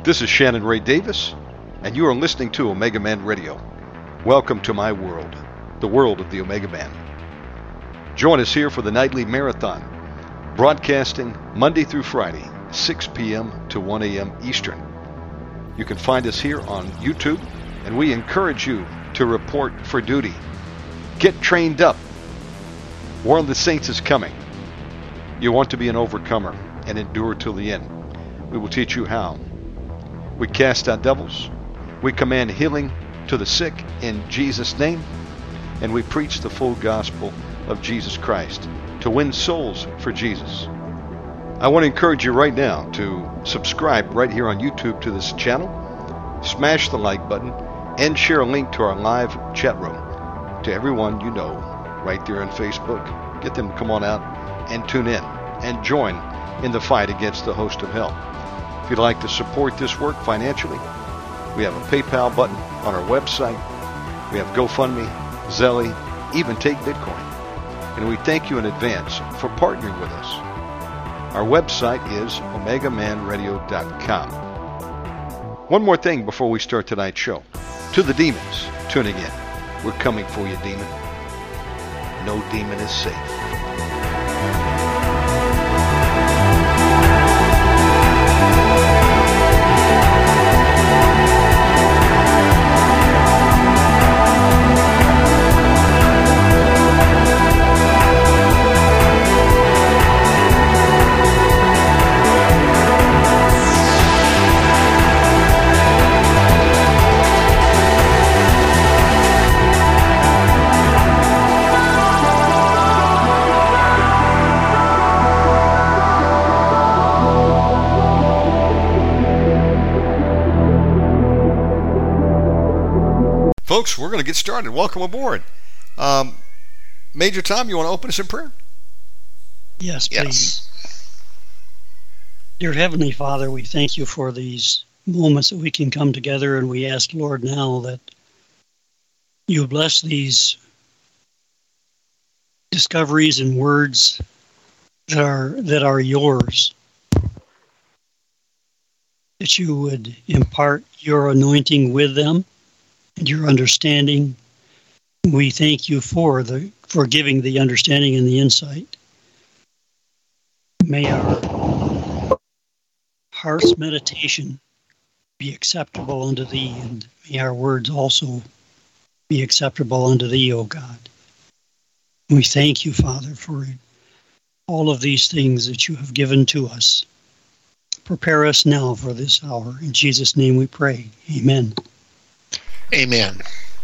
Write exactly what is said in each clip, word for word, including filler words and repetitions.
This is Shannon Ray Davis, and you are listening to Omega Man Radio. Welcome to my world, the world of the Omega Man. Join us here for the nightly marathon, broadcasting Monday through Friday, six p.m. to one a.m. Eastern. You can find us here on YouTube, and we encourage you to report for duty. Get trained up. War of the Saints is coming. You want to be an overcomer and endure till the end. We will teach you how. We cast out devils. We command healing to the sick in Jesus' name. And we preach the full gospel of Jesus Christ to win souls for Jesus. I want to encourage you right now to subscribe right here on YouTube to this channel, smash the like button, and share a link to our live chat room to everyone you know right there on Facebook. Get them to come on out and tune in and join in the fight against the host of hell. If you'd like to support this work financially, we have a PayPal button on our website. We have GoFundMe, Zelle, even Take Bitcoin. And we thank you in advance for partnering with us. Our website is omega man radio dot com. One more thing before we start tonight's show. To the demons tuning in, we're coming for you, demon. No demon is safe. Folks, we're going to get started. Welcome aboard. Um, Major Tom, you want to open us in prayer? Yes, please. Yes. Dear Heavenly Father, we thank you for these moments that we can come together, and we ask, Lord, now that you bless these discoveries and words that are that are yours, that you would impart your anointing with them and your understanding. We thank you for the for giving the understanding and the insight. May our heart's meditation be acceptable unto thee, and may our words also be acceptable unto thee, O God. We thank you, Father, for all of these things that you have given to us. Prepare us now for this hour. In Jesus' name we pray. Amen. Amen.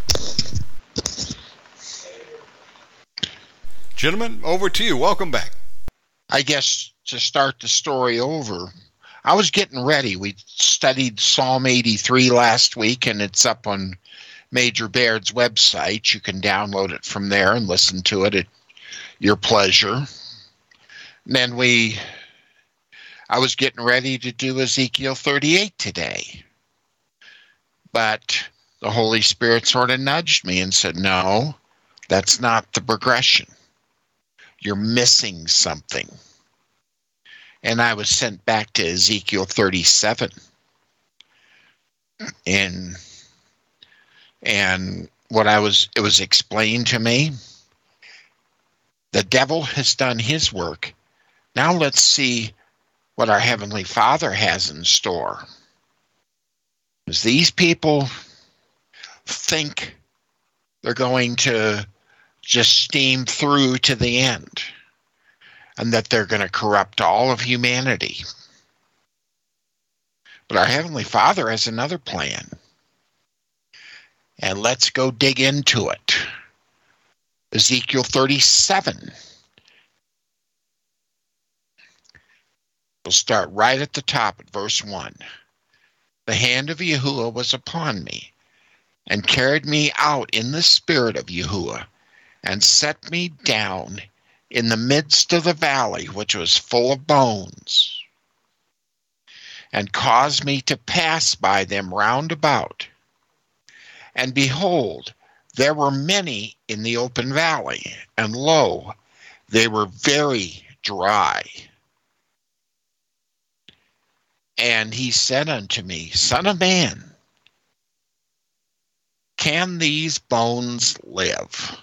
Gentlemen, over to you. Welcome back. I guess to start the story over, I was getting ready. We studied Psalm eighty-three last week, and it's up on Major Baird's website. You can download it from there and listen to it at your pleasure. And then we, I was getting ready to do Ezekiel thirty-eight today. But the Holy Spirit sort of nudged me and said, no, that's not the progression. You're missing something. And I was sent back to Ezekiel thirty-seven. And, and what I was, it was explained to me, the devil has done his work. Now let's see what our Heavenly Father has in store. Because these people think they're going to just steam through to the end, and that they're going to corrupt all of humanity. But our Heavenly Father has another plan. And let's go dig into it. Ezekiel thirty-seven. We'll start right at the top at verse one. The hand of Yahuwah was upon me, and carried me out in the spirit of Yahuwah, and set me down in the midst of the valley, which was full of bones, and caused me to pass by them round about. And behold, there were many in the open valley, and lo, they were very dry. And he said unto me, Son of man, can these bones live?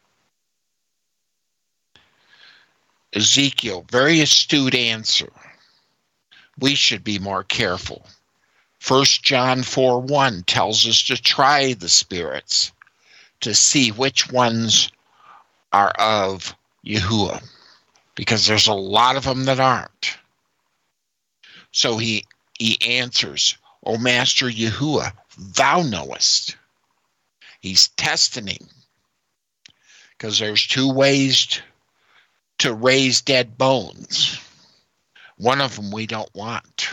Ezekiel, very astute answer. We should be more careful. First John four one tells us to try the spirits to see which ones are of Yahuwah, because there's a lot of them that aren't. So he he answers, O Master Yahuwah, thou knowest. He's testing him, because there's two ways to, to raise dead bones. One of them we don't want.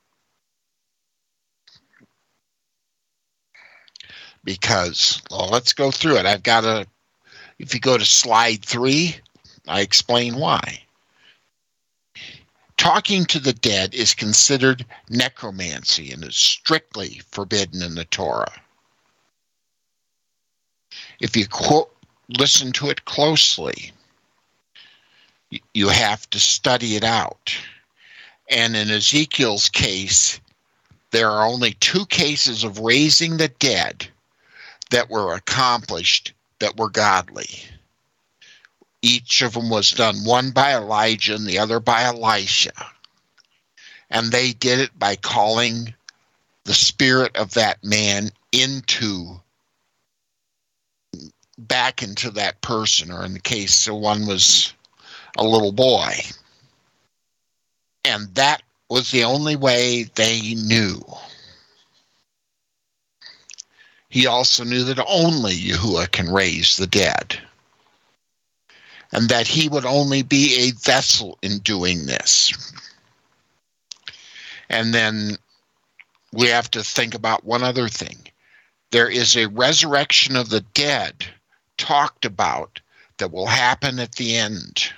Because, well, let's go through it. I've got a, if you go to slide three, I explain why. Talking to the dead is considered necromancy and is strictly forbidden in the Torah. If you quote, listen to it closely, you have to study it out. And in Ezekiel's case, there are only two cases of raising the dead that were accomplished that were godly. Each of them was done, one by Elijah and the other by Elisha. And they did it by calling the spirit of that man into, back into that person, or in the case the one was a little boy. And that was the only way they knew. He also knew that only Yahuwah can raise the dead, and that he would only be a vessel in doing this. And then we have to think about one other thing. There is a resurrection of the dead talked about that will happen at the end.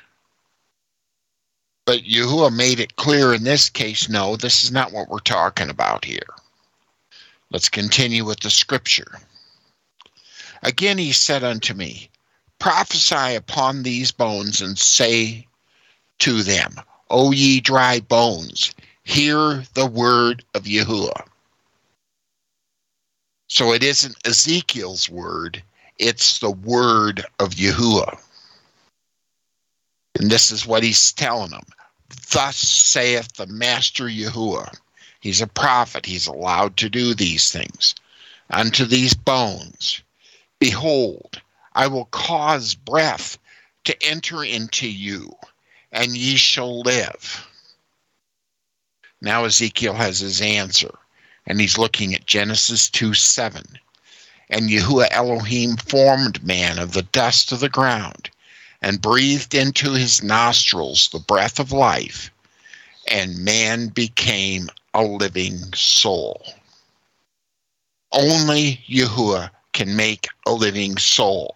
But Yahuwah made it clear in this case, no, this is not what we're talking about here. Let's continue with the scripture. Again he said unto me, Prophesy upon these bones, and say to them, O ye dry bones, hear the word of Yahuwah. So it isn't Ezekiel's word, it's the word of Yahuwah. And this is what he's telling them. Thus saith the Master Yahuwah. He's a prophet. He's allowed to do these things. Unto these bones, behold, I will cause breath to enter into you, and ye shall live. Now Ezekiel has his answer, and he's looking at Genesis two seven. And Yahuwah Elohim formed man of the dust of the ground, and breathed into his nostrils the breath of life, and man became a living soul. Only Yahuwah can make a living soul.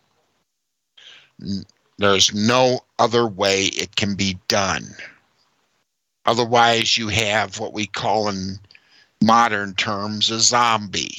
There's no other way it can be done. Otherwise, you have what we call in modern terms a zombie.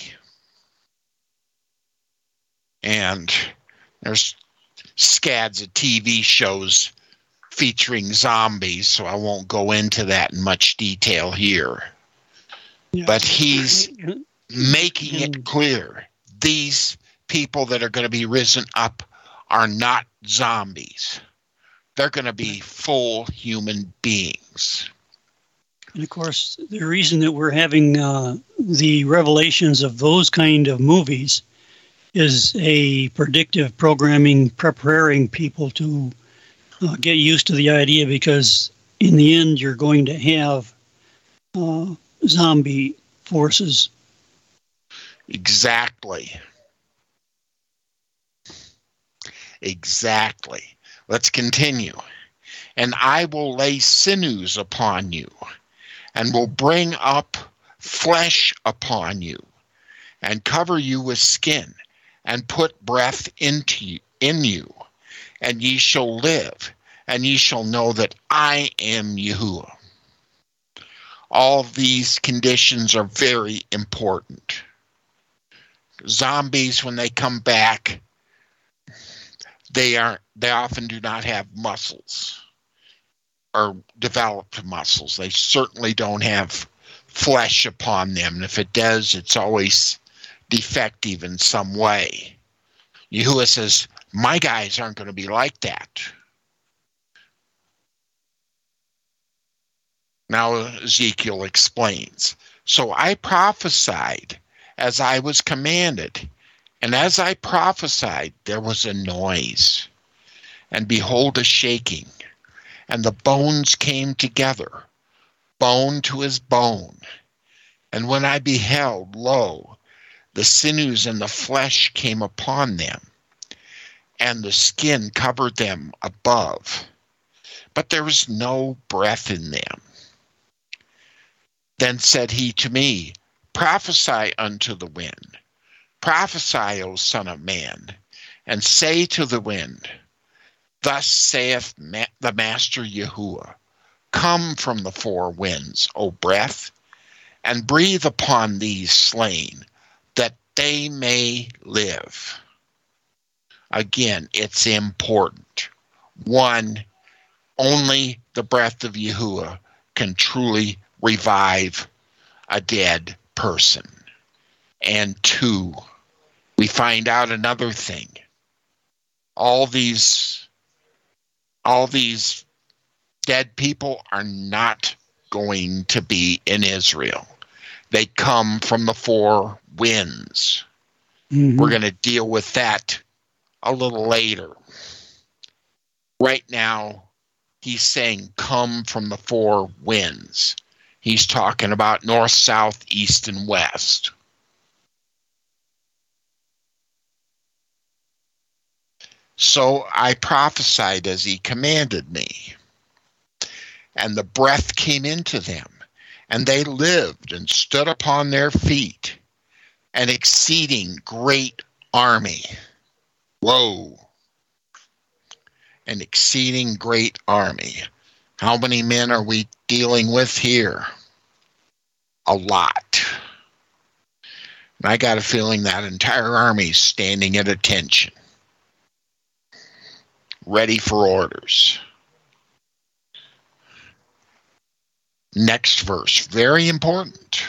And there's scads of T V shows featuring zombies, so I won't go into that in much detail here. Yeah. But he's making it clear, these people that are going to be risen up are not zombies. They're going to be full human beings. And of course, the reason that we're having uh, the revelations of those kind of movies is a predictive programming, preparing people to uh, get used to the idea, because in the end, you're going to have uh, zombie forces. Exactly. Exactly. Let's continue. And I will lay sinews upon you, and will bring up flesh upon you, and cover you with skin, and put breath into you, in you, and ye shall live, and ye shall know that I am Yahuwah. All these conditions are very important. Zombies, when they come back, they are they often do not have muscles or developed muscles. They certainly don't have flesh upon them. And if it does, it's always defective in some way. Yahuwah says, my guys aren't going to be like that. Now Ezekiel explains, so I prophesied as I was commanded, and as I prophesied, there was a noise, and behold, a shaking, and the bones came together, bone to his bone. And when I beheld, lo, the sinews and the flesh came upon them, and the skin covered them above, but there was no breath in them. Then said he to me, prophesy unto the wind, prophesy, O son of man, and say to the wind, thus saith ma- the Master Yahuwah, come from the four winds, O breath, and breathe upon these slain, that they may live. Again, it's important. One, only the breath of Yahuwah can truly revive a dead person. And two, we find out another thing. All these, all these dead people are not going to be in Israel. They come from the four winds. Mm-hmm. We're going to deal with that a little later. Right now, he's saying come from the four winds. He's talking about north, south, east, and west. So I prophesied as he commanded me, and the breath came into them, and they lived and stood upon their feet, an exceeding great army. Whoa. An exceeding great army. How many men are we dealing with here? A lot. And I got a feeling that entire army is standing at attention, ready for orders. Next verse, very important.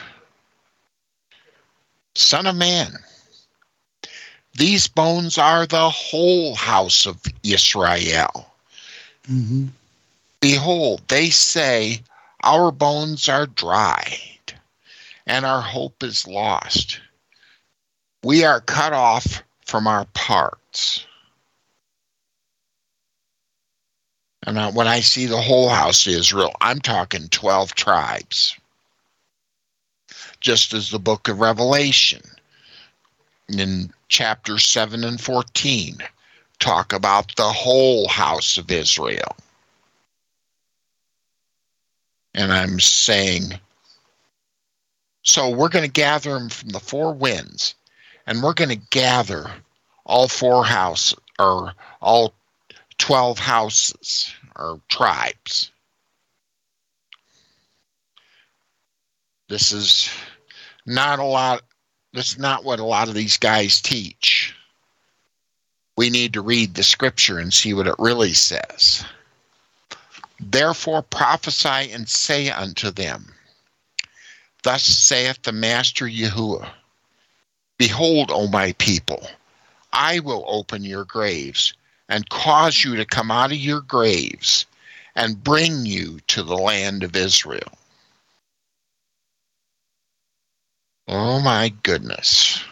Son of man, these bones are the whole house of Israel. Mm-hmm. Behold, they say, our bones are dried, and our hope is lost. We are cut off from our parts. And I, when I see the whole house of Israel, I'm talking twelve tribes. Just as the book of Revelation in chapter seven and fourteen talk about the whole house of Israel. And I'm saying, so we're going to gather them from the four winds, and we're going to gather all four houses, or all twelve houses, or tribes. This is not a lot, that's not what a lot of these guys teach. We need to read the scripture and see what it really says. Therefore prophesy and say unto them, thus saith the Master Yahuwah, behold, O my people, I will open your graves, and cause you to come out of your graves, and bring you to the land of Israel. Oh my goodness.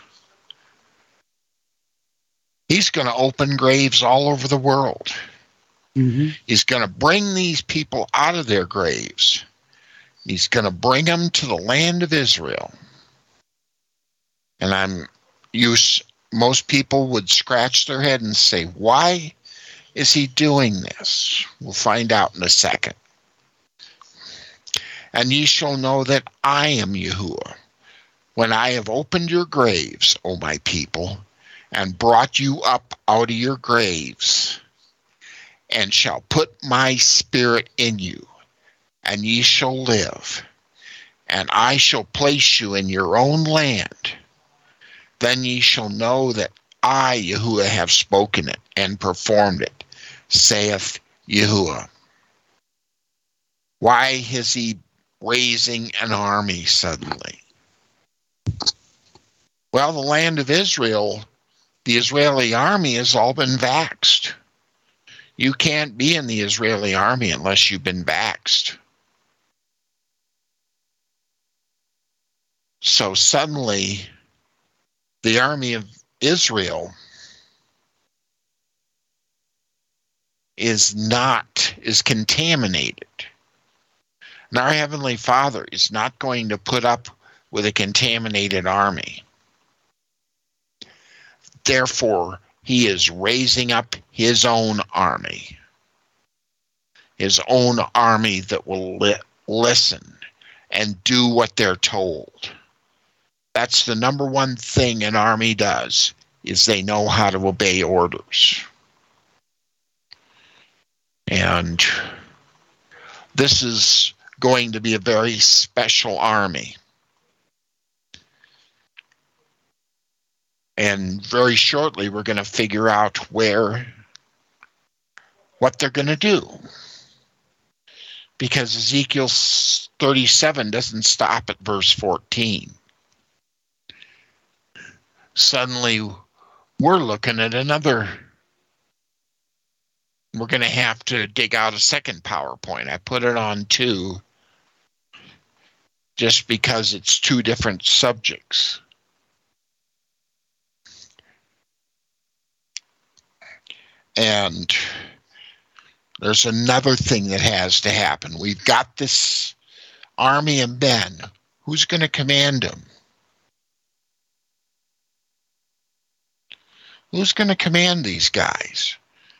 He's going to open graves all over the world. Mm-hmm. He's going to bring these people out of their graves. He's going to bring them to the land of Israel. And I'm used, most people would scratch their head and say, why is he doing this? We'll find out in a second. And ye shall know that I am Yahuwah, when I have opened your graves, O my people, and brought you up out of your graves, and shall put my spirit in you, and ye shall live, and I shall place you in your own land. Then ye shall know that I, Yahuwah, have spoken it and performed it, saith Yahuwah. Why has he raising an army suddenly? Well, the land of Israel, the Israeli army has all been vaxxed. You can't be in the Israeli army unless you've been vaxxed. So suddenly, the army of Israel is not, is contaminated. And our Heavenly Father is not going to put up with a contaminated army. Therefore, he is raising up his own army. His own army that will li- listen and do what they're told. That's the number one thing an army does, is they know how to obey orders. And this is going to be a very special army. And very shortly, we're going to figure out where, what they're going to do. Because Ezekiel thirty-seven doesn't stop at verse fourteen. Suddenly, we're looking at another. We're going to have to dig out a second PowerPoint. I put it on two just because it's two different subjects. And there's another thing that has to happen. We've got this army of men. Who's going to command them? Who's going to command these guys?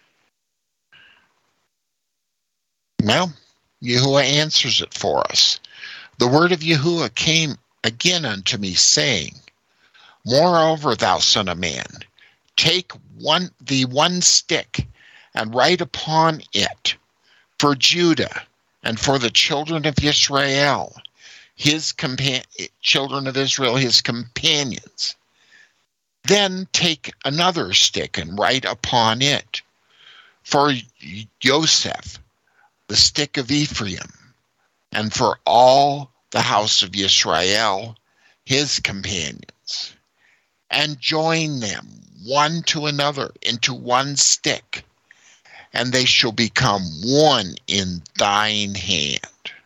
Well, Yahuwah answers it for us. The word of Yahuwah came again unto me, saying, Moreover, thou son of man, take one the one stick, and write upon it, for Judah, and for the children of Israel, his compa- children of Israel, his companions. Then take another stick, and write upon it, for Joseph, the stick of Ephraim, and for all the house of Israel, his companions, and join them one to another into one stick, and they shall become one in thine hand.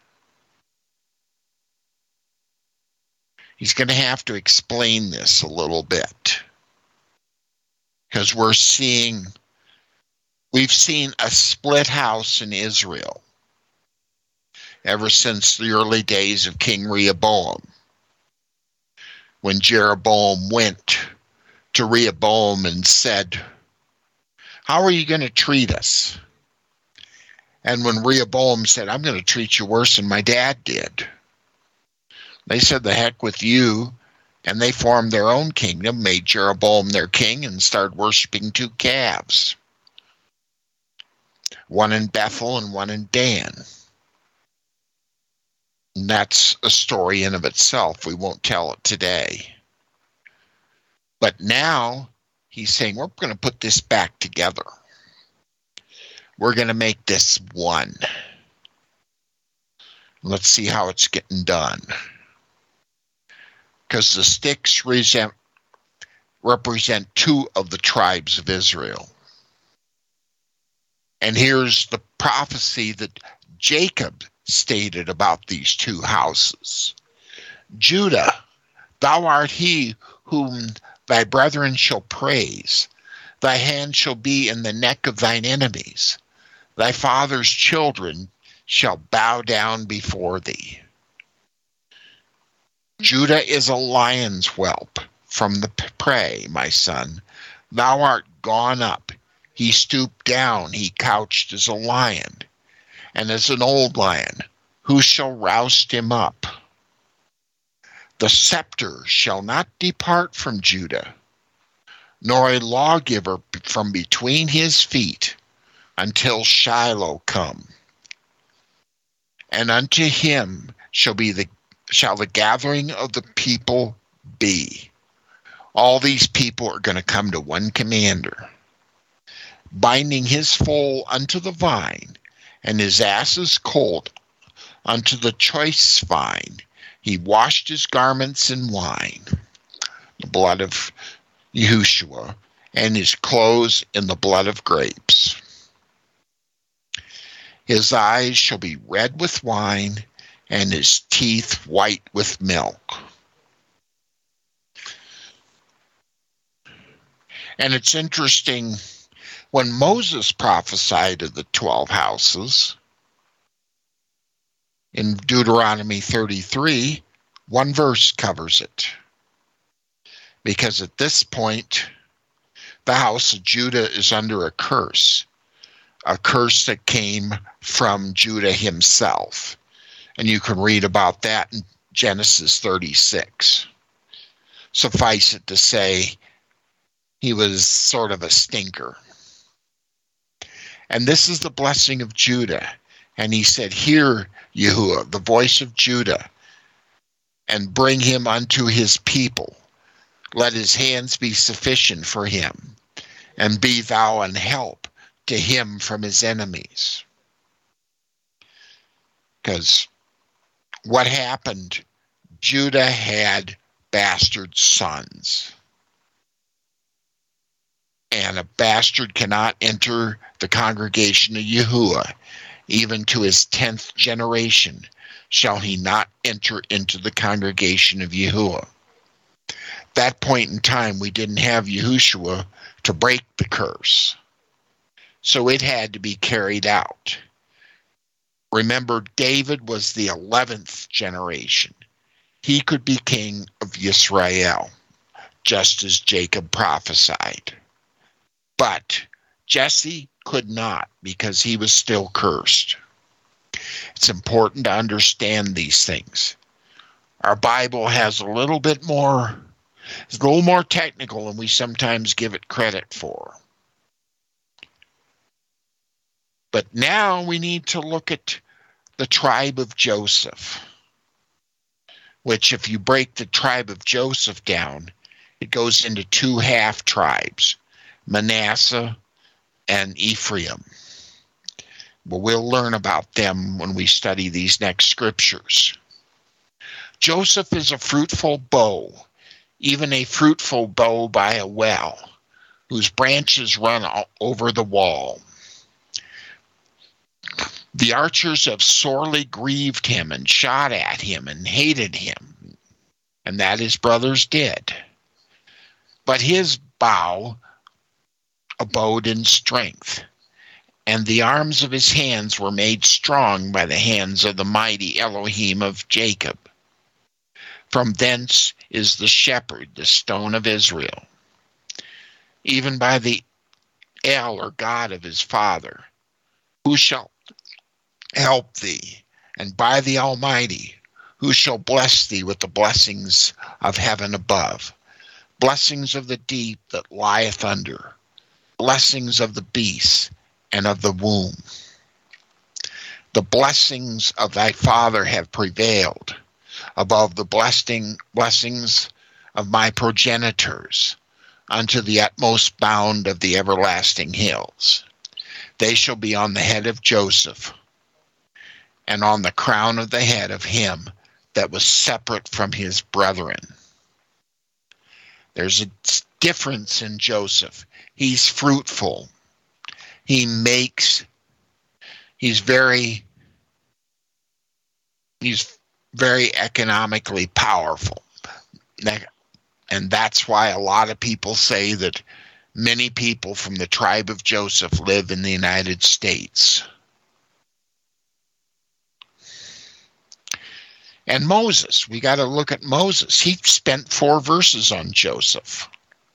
He's going to have to explain this a little bit, because we're seeing, we've seen a split house in Israel ever since the early days of King Rehoboam, when Jeroboam went to Rehoboam and said, how are you going to treat us? And when Rehoboam said, I'm going to treat you worse than my dad did, they said, the heck with you. And they formed their own kingdom, made Jeroboam their king, and started worshiping two calves. One in Bethel and one in Dan. And that's a story in of itself. We won't tell it today. But now he's saying, we're going to put this back together. We're going to make this one. Let's see how it's getting done. Because the sticks represent, represent two of the tribes of Israel. And here's the prophecy that Jacob stated about these two houses. Judah, thou art he whom thy brethren shall praise. Thy hand shall be in the neck of thine enemies. Thy father's children shall bow down before thee. Judah is a lion's whelp from the prey, my son. Thou art gone up. He stooped down. He couched as a lion, and as an old lion. Who shall roust him up? The scepter shall not depart from Judah, nor a lawgiver from between his feet, until Shiloh come. And unto him shall be the shall the gathering of the people be. All these people are going to come to one commander, binding his foal unto the vine, and his ass's colt unto the choice vine. He washed his garments in wine, the blood of Yahushua, and his clothes in the blood of grapes. His eyes shall be red with wine, and his teeth white with milk. And it's interesting, when Moses prophesied of the twelve houses, in Deuteronomy thirty-three, one verse covers it. Because at this point, the house of Judah is under a curse, a curse that came from Judah himself. And you can read about that in Genesis thirty-six. Suffice it to say, he was sort of a stinker. And this is the blessing of Judah. And he said, Hear, Yahuwah, the voice of Judah, and bring him unto his people. Let his hands be sufficient for him, and be thou an help to him from his enemies. Because what happened? Judah had bastard sons. And a bastard cannot enter the congregation of Yahuwah. Even to his tenth generation shall he not enter into the congregation of Yahuwah. That point in time, we didn't have Yahushua to break the curse. So it had to be carried out. Remember, David was the eleventh generation. He could be king of Israel, just as Jacob prophesied. But Jesse could not, because he was still cursed. It's important to understand these things. Our Bible has a little bit more, it's a little more technical than we sometimes give it credit for. But now we need to look at the tribe of Joseph, which if you break the tribe of Joseph down, it goes into two half tribes, Manasseh and Ephraim. But we'll learn about them when we study these next scriptures. Joseph is a fruitful bow, even a fruitful bow by a well, whose branches run over the wall. The archers have sorely grieved him and shot at him and hated him, and that his brothers did. But his bow abode in strength, and the arms of his hands were made strong by the hands of the mighty Elohim of Jacob. From thence is the shepherd, the stone of Israel, even by the El, or God of his father, who shall help thee, and by the Almighty, who shall bless thee with the blessings of heaven above, blessings of the deep that lieth under, blessings of the beasts and of the womb. The blessings of thy father have prevailed above the blessing, blessings of my progenitors unto the utmost bound of the everlasting hills. They shall be on the head of Joseph, and on the crown of the head of him that was separate from his brethren. There's a difference in Joseph. He's fruitful. He makes, he's very, he's very economically powerful. And that's why a lot of people say that many people from the tribe of Joseph live in the United States. And Moses, we got to look at Moses. He spent four verses on Joseph.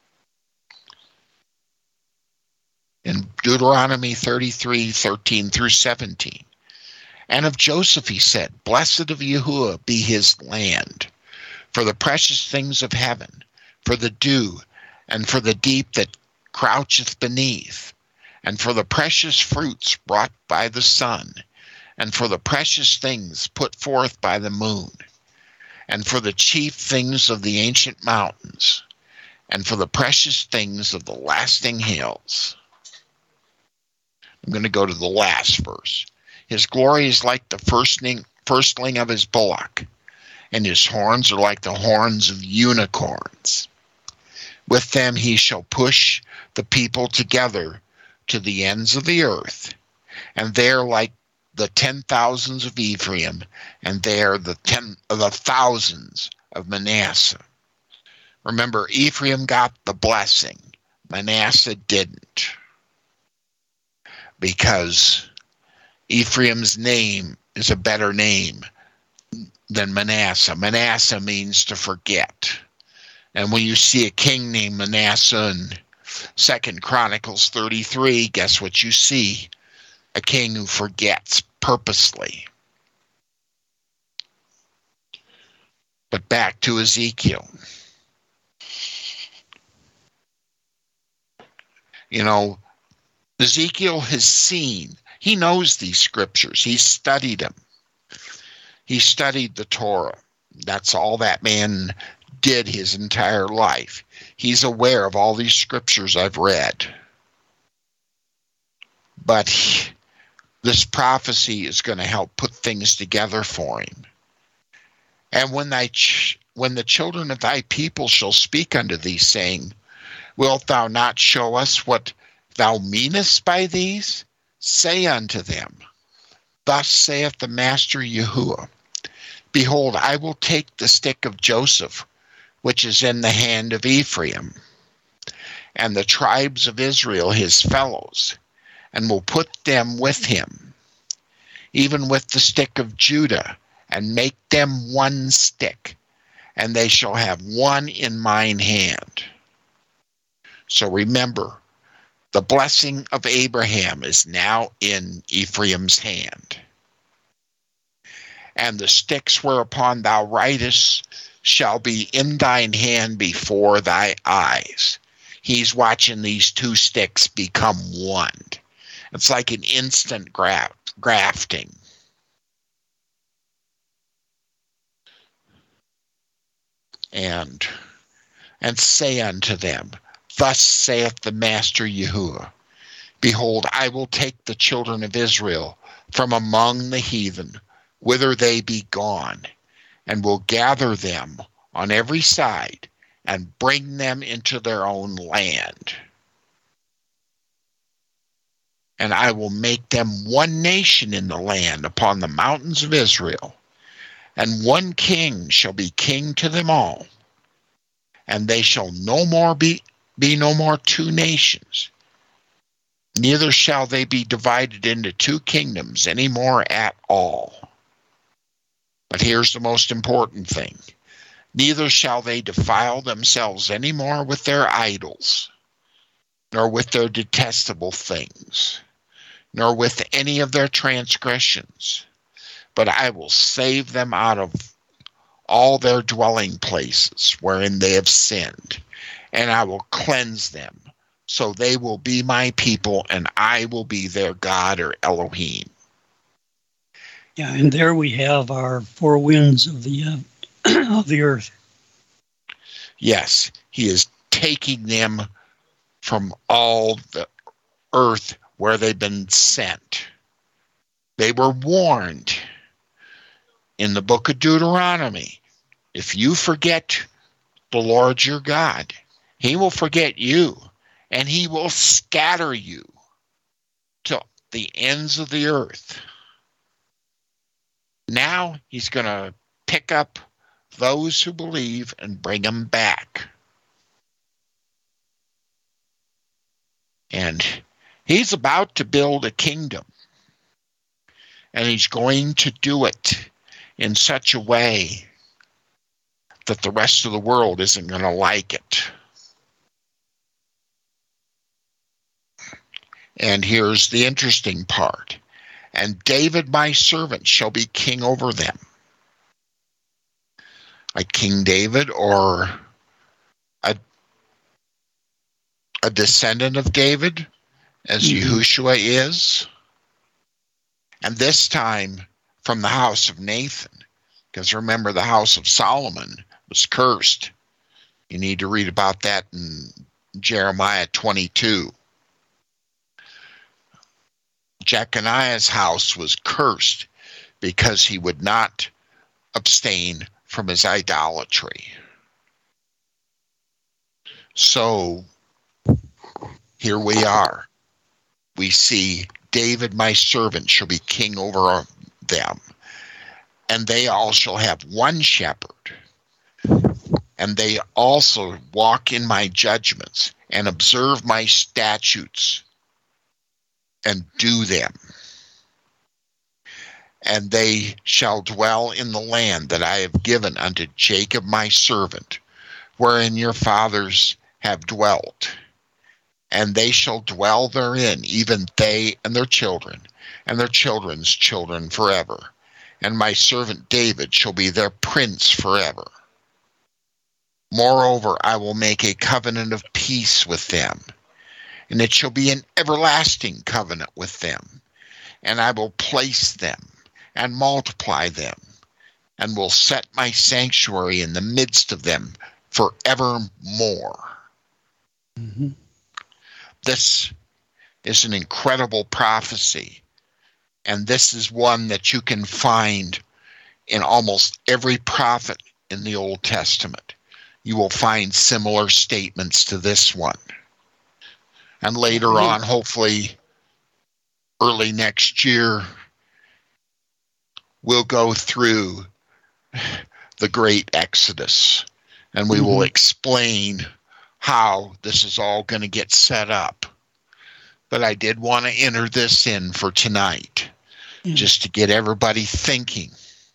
In Deuteronomy thirty-three, thirteen through seventeen. And of Joseph he said, Blessed of Yahuwah be his land, for the precious things of heaven, for the dew, and for the deep that croucheth beneath, and for the precious fruits brought by the sun, and for the precious things put forth by the moon, and for the chief things of the ancient mountains, and for the precious things of the lasting hills. I'm going to go to the last verse. His glory is like the firstling of his bullock, and his horns are like the horns of unicorns. With them he shall push the people together to the ends of the earth, and they are like the ten thousands of Ephraim, and they are the ten the thousands of Manasseh. Remember, Ephraim got the blessing, Manasseh didn't, because Ephraim's name is a better name than Manasseh. Manasseh means to forget. And when you see a king named Manasseh in Second Chronicles thirty-three, guess what you see? A king who forgets purposely. But back to Ezekiel. You know, Ezekiel has seen, he knows these scriptures. He's studied them. He studied the Torah. That's all that man did his entire life. He's aware of all these scriptures I've read. But he, this prophecy is going to help put things together for him. And when thy ch- when the children of thy people shall speak unto thee, saying, Wilt thou not show us what thou meanest by these? Say unto them, Thus saith the Master Yahuwah, Behold, I will take the stick of Joseph, which is in the hand of Ephraim, and the tribes of Israel his fellows, and will put them with him, even with the stick of Judah, and make them one stick, and they shall have one in mine hand. So remember, the blessing of Abraham is now in Ephraim's hand. And the sticks whereupon thou writest shall be in thine hand before thy eyes. He's watching these two sticks become one. It's like an instant graft, grafting. And, and say unto them, Thus saith the Master Yahuwah, Behold, I will take the children of Israel from among the heathen, whither they be gone, and will gather them on every side, and bring them into their own land. And I will make them one nation in the land upon the mountains of Israel, and one king shall be king to them all, and they shall no more be, be no more two nations, neither shall they be divided into two kingdoms any more at all. But here's the most important thing. Neither shall they defile themselves any more with their idols, nor with their detestable things, nor with any of their transgressions. But I will save them out of all their dwelling places wherein they have sinned, and I will cleanse them, so they will be my people, and I will be their God, or Elohim. Yeah, and there we have our four winds of the uh, of the earth. Yes, he is taking them from all the earth where they've been sent. They were warned in the book of Deuteronomy, if you forget the Lord your God, he will forget you, and he will scatter you to the ends of the earth. Now he's going to pick up those who believe and bring them back. And he's about to build a kingdom. And he's going to do it in such a way that the rest of the world isn't going to like it. And here's the interesting part. And David my servant shall be king over them. Like King David, or a, a descendant of David, as mm-hmm. Yahushua is. And this time from the house of Nathan. Because remember, the house of Solomon was cursed. You need to read about that in Jeremiah twenty-two. Jeconiah's house was cursed because he would not abstain from his idolatry. So here we are. We see David, my servant, shall be king over them, and they all shall have one shepherd, and they also walk in my judgments and observe my statutes and do them. And they shall dwell in the land that I have given unto Jacob my servant, wherein your fathers have dwelt. And they shall dwell therein, even they and their children, and their children's children forever. And my servant David shall be their prince forever. Moreover, I will make a covenant of peace with them, and it shall be an everlasting covenant with them. And I will place them and multiply them, and will set my sanctuary in the midst of them forevermore. Mm-hmm. This is an incredible prophecy, and this is one that you can find in almost every prophet in the Old Testament. You will find similar statements to this one. And later on, hopefully early next year, we'll go through the great Exodus, and we mm-hmm. will explain how this is all going to get set up. But I did want to enter this in for tonight, mm-hmm. just to get everybody thinking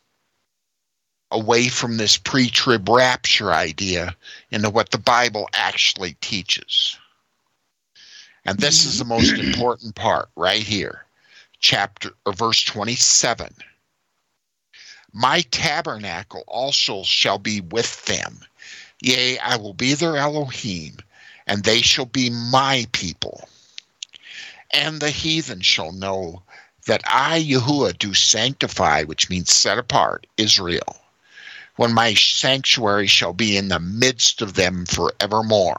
away from this pre-trib rapture idea into what the Bible actually teaches. And this is the most important part right here, chapter or verse twenty-seven. My tabernacle also shall be with them. Yea, I will be their Elohim, and they shall be my people. And the heathen shall know that I, Yahuwah, do sanctify, which means set apart, Israel, when my sanctuary shall be in the midst of them forevermore.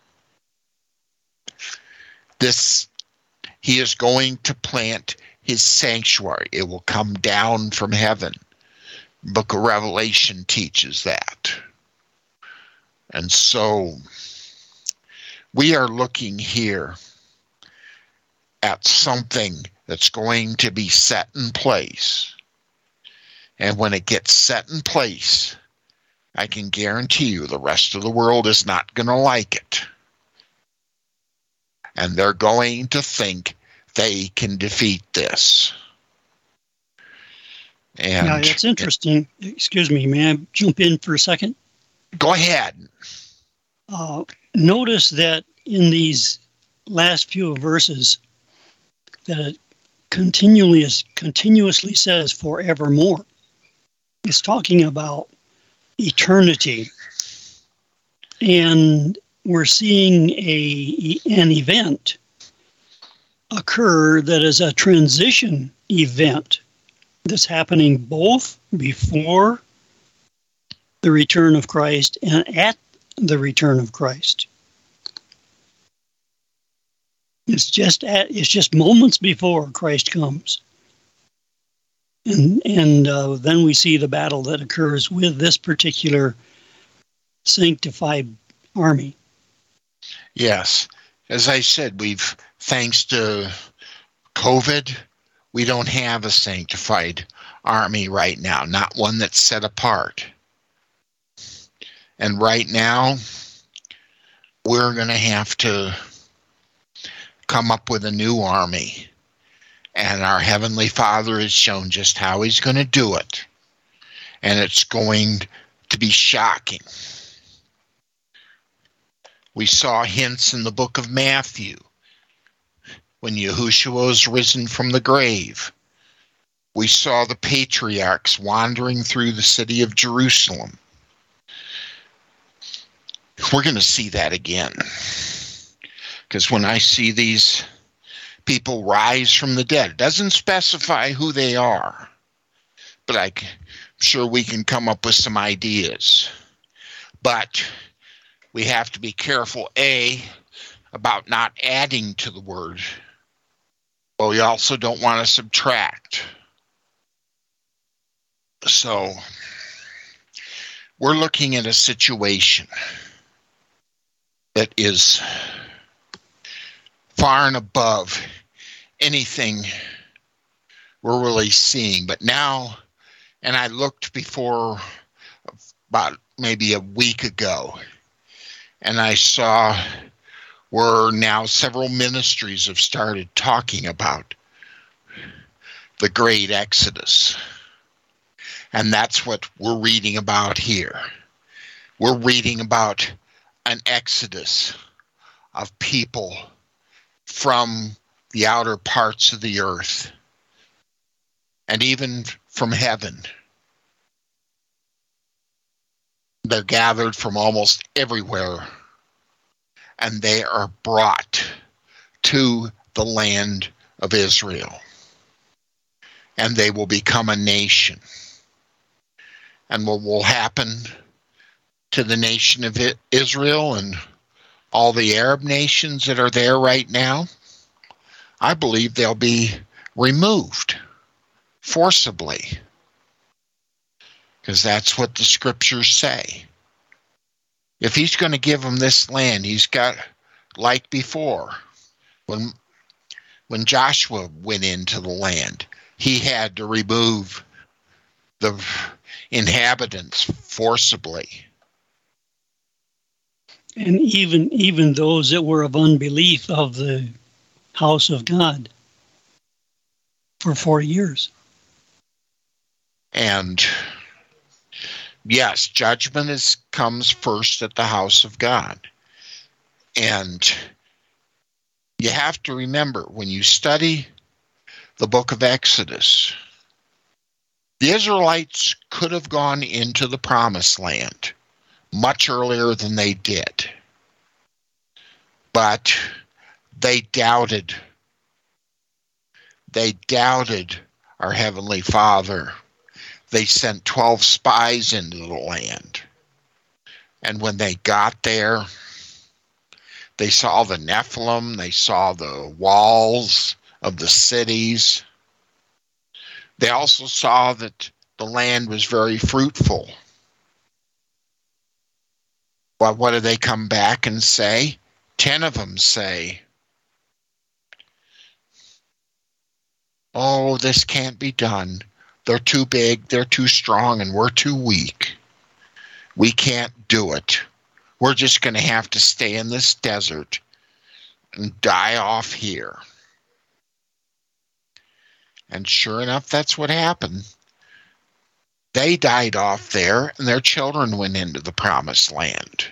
This, he is going to plant his sanctuary. It will come down from heaven. Book of Revelation teaches that. And so we are looking here at something that's going to be set in place. And when it gets set in place, I can guarantee you the rest of the world is not going to like it. And they're going to think they can defeat this. And yeah, it's interesting. Excuse me, may I jump in for a second? Go ahead. Uh, notice that in these last few verses that it continually continuously says forevermore. It's talking about eternity. And we're seeing a an event occur that is a transition event that's happening both before the return of Christ and at the return of Christ. It's just at, it's just moments before Christ comes. And and uh, then we see the battle that occurs with this particular sanctified army. Yes. As I said, we've, thanks to COVID, we don't have a sanctified army right now, not one that's set apart. And right now, we're going to have to come up with a new army. And our Heavenly Father has shown just how He's going to do it. And it's going to be shocking. We saw hints in the book of Matthew when Yahushua was risen from the grave. We saw the patriarchs wandering through the city of Jerusalem. We're going to see that again. Because when I see these people rise from the dead, it doesn't specify who they are. But I'm sure we can come up with some ideas. But we have to be careful, A, about not adding to the word. But we also don't want to subtract. So we're looking at a situation that is far and above anything we're really seeing. But now, and I looked before about maybe a week ago, and I saw where now several ministries have started talking about the great Exodus. And that's what we're reading about here. We're reading about an exodus of people from the outer parts of the earth and even from heaven. They're gathered from almost everywhere, and they are brought to the land of Israel. And they will become a nation. And what will happen to the nation of Israel and all the Arab nations that are there right now, I believe they'll be removed forcibly. Because that's what the scriptures say. If he's going to give them this land, he's got, like before, when, when Joshua went into the land, he had to remove the inhabitants forcibly. And even even those that were of unbelief of the house of God for forty years. And yes, judgment is comes first at the house of God. And you have to remember, when you study the book of Exodus, the Israelites could have gone into the promised land much earlier than they did. But they doubted. They doubted our Heavenly Father. They sent twelve spies into the land. And when they got there, they saw the Nephilim, they saw the walls of the cities. They also saw that the land was very fruitful. But what do they come back and say? Ten of them say, oh, this can't be done. They're too big, they're too strong, and we're too weak. We can't do it. We're just going to have to stay in this desert and die off here. And sure enough, that's what happened. They died off there, and their children went into the promised land.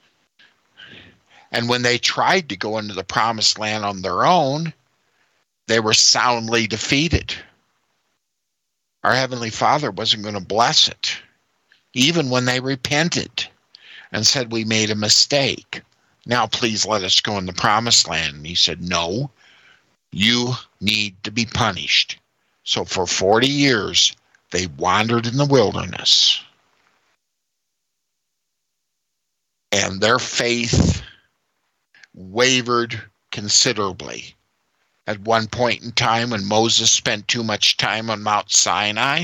And when they tried to go into the promised land on their own, they were soundly defeated. Our Heavenly Father wasn't going to bless it, even when they repented and said, we made a mistake. Now please let us go in the promised land. And he said, no, you need to be punished. So for forty years, they wandered in the wilderness. And their faith wavered considerably. At one point in time, when Moses spent too much time on Mount Sinai,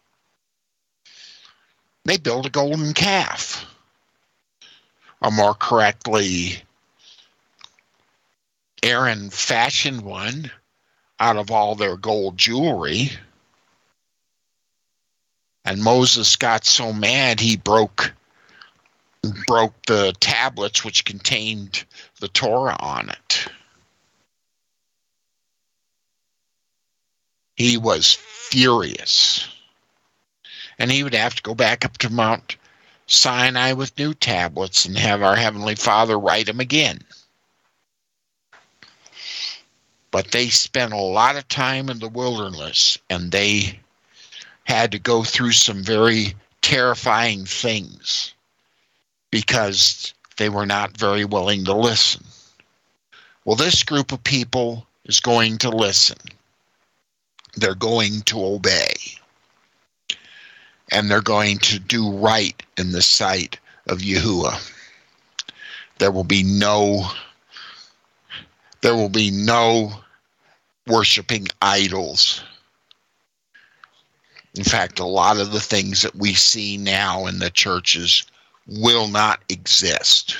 they built a golden calf. Or more correctly, Aaron fashioned one out of all their gold jewelry. And Moses got so mad he broke broke the tablets which contained the Torah on it. He was furious. And he would have to go back up to Mount Sinai with new tablets and have our Heavenly Father write them again. But they spent a lot of time in the wilderness, and they had to go through some very terrifying things because they were not very willing to listen. Well, this group of people is going to listen. They're going to obey. And they're going to do right in the sight of Yahuwah. There will be no, there will be no worshiping idols. In fact, a lot of the things that we see now in the churches will not exist.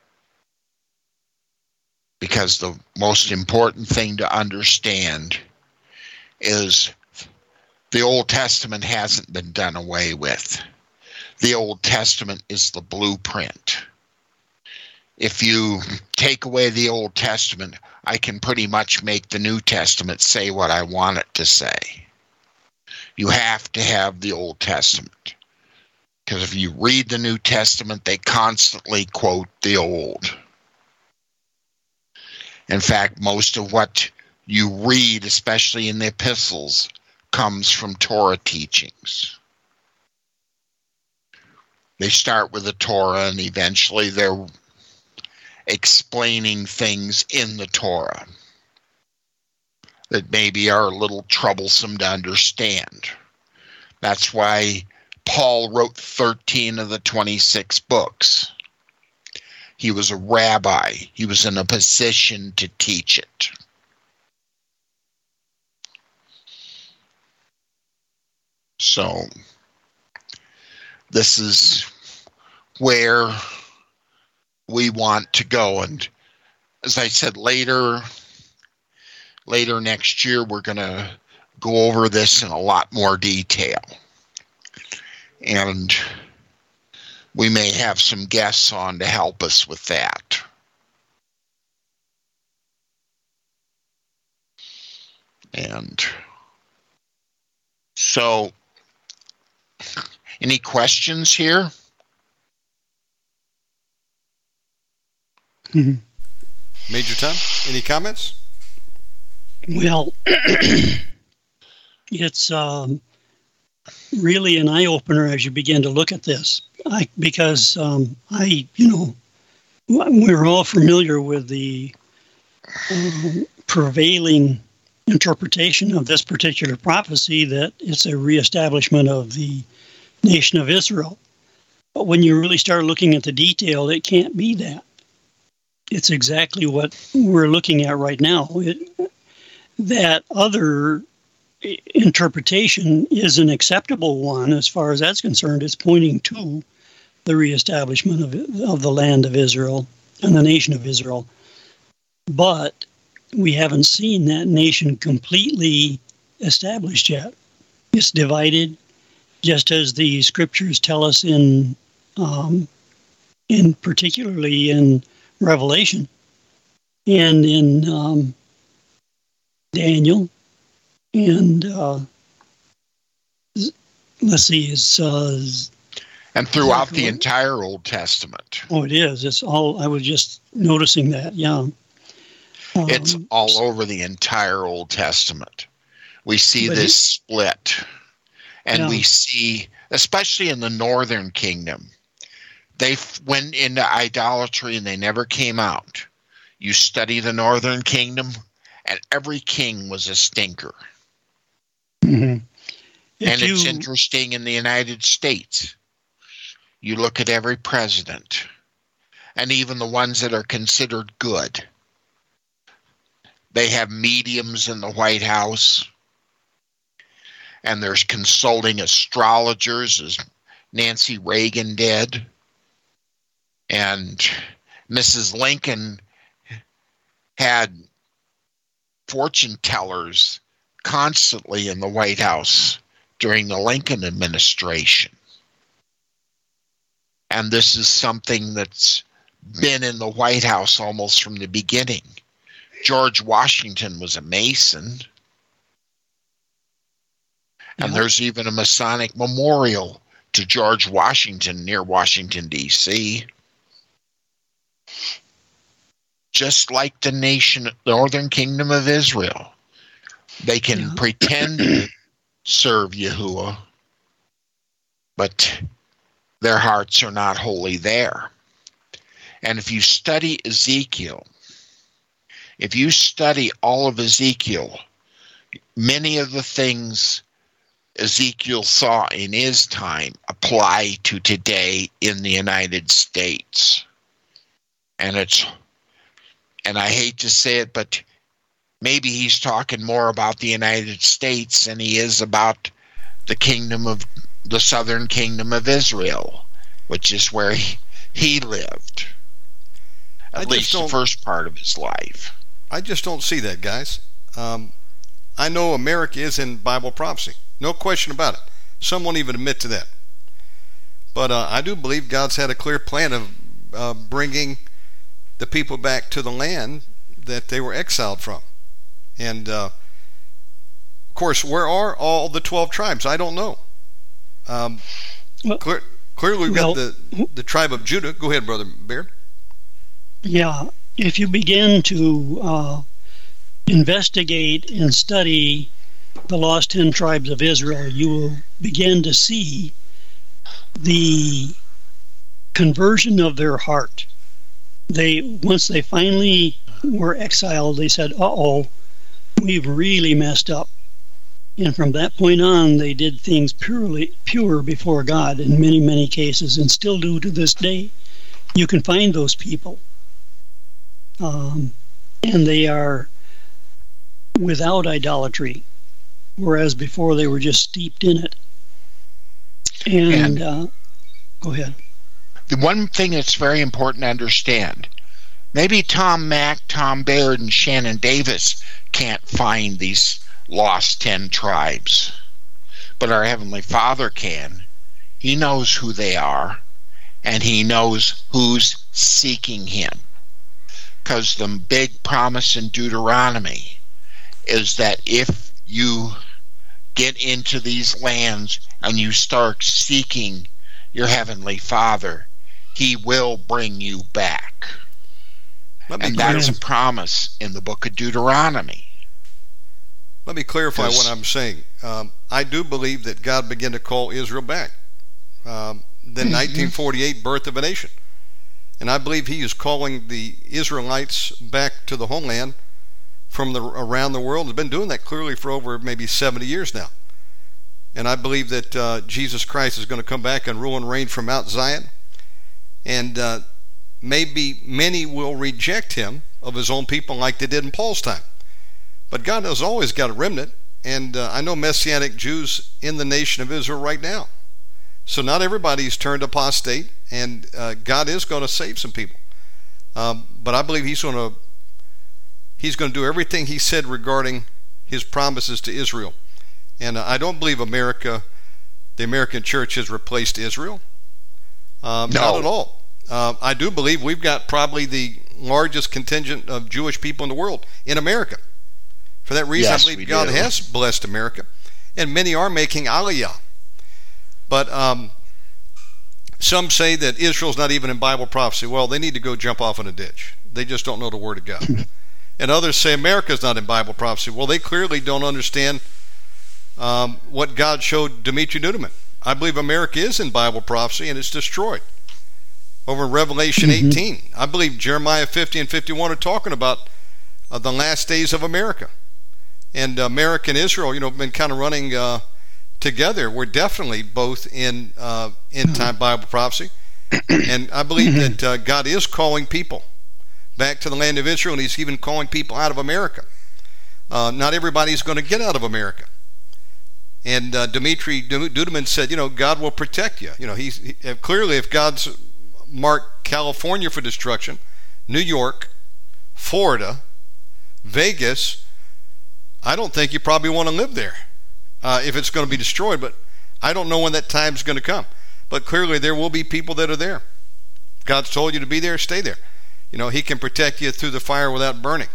Because the most important thing to understand is the Old Testament hasn't been done away with. The Old Testament is the blueprint. If you take away the Old Testament, I can pretty much make the New Testament say what I want it to say. You have to have the Old Testament. Because if you read the New Testament, they constantly quote the Old. In fact, most of what you read, especially in the epistles, comes from Torah teachings. They start with the Torah, and eventually they're explaining things in the Torah that maybe are a little troublesome to understand. That's why Paul wrote thirteen of the twenty-six books. He was a rabbi. He was in a position to teach it. So, this is where we want to go. And as I said, later, later next year, we're going to go over this in a lot more detail. And we may have some guests on to help us with that. And so, any questions here? Mm-hmm. Major Tom, any comments? Well, it's um, really an eye-opener as you begin to look at this. I, because um, I, you know, we're all familiar with the uh, prevailing interpretation of this particular prophecy that it's a reestablishment of the nation of Israel. But when you really start looking at the detail, it can't be that. It's exactly what we're looking at right now. It, that other interpretation is an acceptable one as far as that's concerned. It's pointing to the reestablishment of, of the land of Israel and the nation of Israel. But we haven't seen that nation completely established yet. It's divided, just as the scriptures tell us in, um, in particularly in Revelation and in um, Daniel, and uh, let's see, it's uh, and throughout the entire Old Testament. Oh, it is. It's all. I was just noticing that. Yeah, um, it's all over the entire Old Testament. We see this it, split, and yeah. we see, especially in the Northern Kingdom, they went into idolatry and they never came out. You study the Northern Kingdom, and every king was a stinker. Mm-hmm. And you, it's interesting in the United States. You look at every president, and even the ones that are considered good. They have mediums in the White House, and there's consulting astrologers, as Nancy Reagan did. And Missus Lincoln had fortune tellers constantly in the White House during the Lincoln administration. And this is something that's been in the White House almost from the beginning. George Washington was a Mason. And Yeah. there's even a Masonic memorial to George Washington near Washington, D C Just like the nation, the Northern Kingdom of Israel. They can Yeah. pretend to serve Yahuwah, but their hearts are not wholly there. And if you study Ezekiel, if you study all of Ezekiel, many of the things Ezekiel saw in his time apply to today in the United States. And it's, and I hate to say it, but maybe he's talking more about the United States than he is about the kingdom of the southern kingdom of Israel, which is where he, he lived, at least the first part of his life. I just don't see that, guys. Um, I know America is in Bible prophecy. No question about it. Some won't even admit to that. But uh, I do believe God's had a clear plan of uh, bringing the people back to the land that they were exiled from. And, uh, of course, where are all the twelve tribes? I don't know. Um, well, clear, clearly, we've well, got the, the tribe of Judah. Go ahead, Brother Baird. Yeah. If you begin to uh, investigate and study the lost ten tribes of Israel, you will begin to see the conversion of their heart. They, once they finally were exiled, they said, uh-oh, we've really messed up. And from that point on, they did things purely pure before God in many, many cases, and still do to this day. You can find those people. Um, and they are without idolatry, whereas before they were just steeped in it. And, and uh, go ahead. The one thing that's very important to understand, maybe Tom Mack, Tom Baird, and Shannon Davis can't find these lost ten tribes, but our Heavenly Father can. He knows who they are, and He knows who's seeking Him. Because the big promise in Deuteronomy is that if you get into these lands and you start seeking your Heavenly Father, He will bring you back. And that is a promise in the book of Deuteronomy. Let me clarify what I'm saying. Um, I do believe that God began to call Israel back. Um, the mm-hmm. nineteen forty-eight birth of a nation. And I believe He is calling the Israelites back to the homeland from the around the world. He's been doing that clearly for over maybe seventy years now. And I believe that uh, Jesus Christ is going to come back and rule and reign from Mount Zion. And uh, maybe many will reject Him of His own people like they did in Paul's time. But God has always got a remnant. And uh, I know Messianic Jews in the nation of Israel right now. So not everybody's turned apostate, and uh, God is going to save some people. Um, but I believe He's going to He's going to do everything He said regarding His promises to Israel. And uh, I don't believe America, the American church, has replaced Israel. Um, no. Not at all. Uh, I do believe we've got probably the largest contingent of Jewish people in the world in America. For that reason, yes, I believe God do. has blessed America, and many are making aliyah. But um, some say that Israel's not even in Bible prophecy. Well, they need to go jump off in a ditch. They just don't know the Word of God. And others say America's not in Bible prophecy. Well, they clearly don't understand um, what God showed Dimitri Duduman. I believe America is in Bible prophecy, and it's destroyed. Over in Revelation mm-hmm. eighteen, I believe Jeremiah fifty and fifty-one are talking about uh, the last days of America. And America and Israel, you know, have been kind of running uh, together. We're definitely both in uh, end-time Bible prophecy. And I believe that uh, God is calling people back to the land of Israel, and He's even calling people out of America. Uh, not everybody's going to get out of America. And uh, Dimitri Duduman said, you know, God will protect you. You know, he's he, clearly, if God's marked California for destruction, New York, Florida, Vegas, I don't think you probably want to live there uh, if it's going to be destroyed. But I don't know when that time's going to come. But clearly, there will be people that are there. God's told you to be there, stay there. You know, He can protect you through the fire without burning.